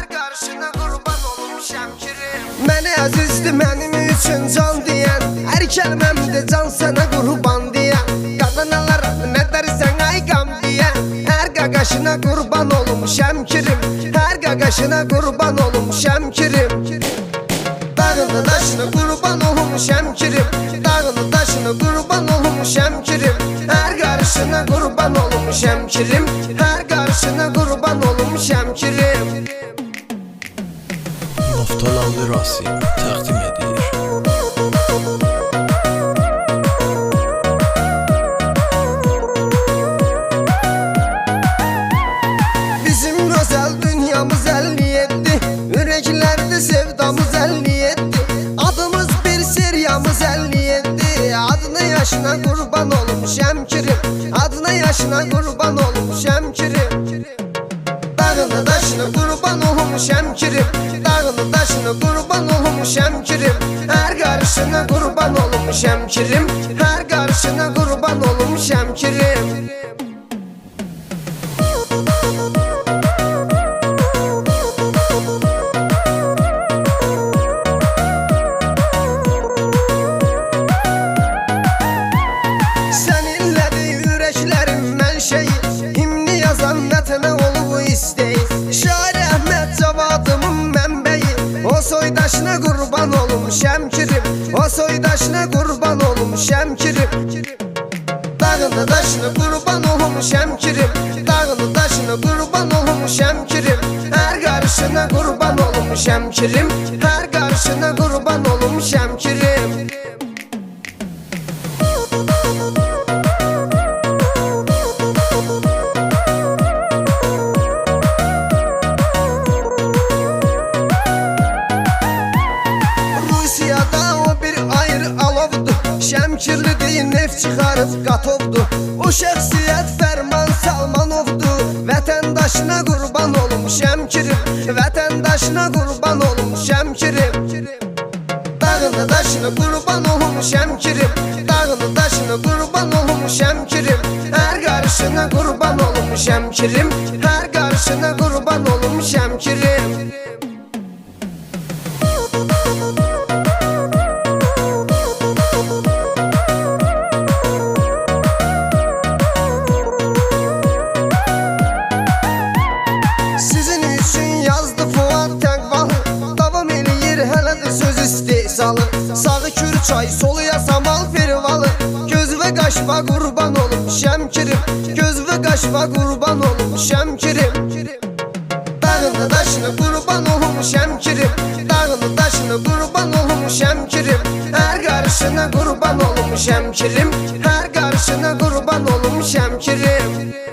Her karşına kurban olum şemkirim. Məni əzizdi mənim üçün can deyən, hər kəlməmdə can sənə qurban deyən, qadanalara nə dərsən ay qam deyən, hər qaqaşına qurban olum şəmkirim, hər qaqaşına qurban olum şəmkirim. Dağını daşını qurban olum şəmkirim, dağını daşını qurban olum şəmkirim, hər qarşına qurban olum şəmkirim, hər qarşına qurban olum şəmkirim. Naftalanlı Rasi təqdim edir. Bizim gözəl dünyamız 57, ürəklərdə sevdamız 57, adımız bir seriyamız 57, adına yaşına qurban olum şəmkirim, adına yaşına qurban olum şəmkirim. Dağını daşını qurban olum şəmkirim, dağını daşını qurban olum şəmkirim, hər qarşına qurban olum şəmkirim, hər qarşına qurban olum şəmkirim. Səninlədir ürəklərim mənşəyi, himni yazan vətənə olub istəyi, şair Əhməd Cavadımın mənbəyi, o soydaşına qurban olum şəmkirim, o soydaşına qurban olum şəmkirim. Dağını daşını qurban olum şəmkirim, dağını daşını qurban olum şəmkirim, hər qarşına qurban olum şəmkirim, hər qarşına qurban olum şəmkirim. Rusiyada o bir ayrı alovdur, şəmkirli deyin neft çıxarıb qatovdur, o şəxsiyyət Fərman Salmanovdur, vətəndaşına qurban olum şəmkirim, vətəndaşına qurban olum şəmkirim. Dağını daşını qurban olum şəmkirim, dağını daşını qurban olum şəmkirim, hər qarşına qurban olum şəmkirim, hər qarşına qurban olum şəmkirim. Sizin üçün yazdı Fuad Təqvalı, davam eləyir hələ də söz istehsalı, sağı Kürçay, solu Yasamal Fervalı, göz və qaşva qurban olum şəmkirim, göz və qaşva qurban olum şəmkirim. Dağını daşını qurban olum şəmkirim, dağını daşını qurban olum şəmkirim, hər qarşına qurban olum şəmkirim, hər qarşına qurban olum şəmkirim.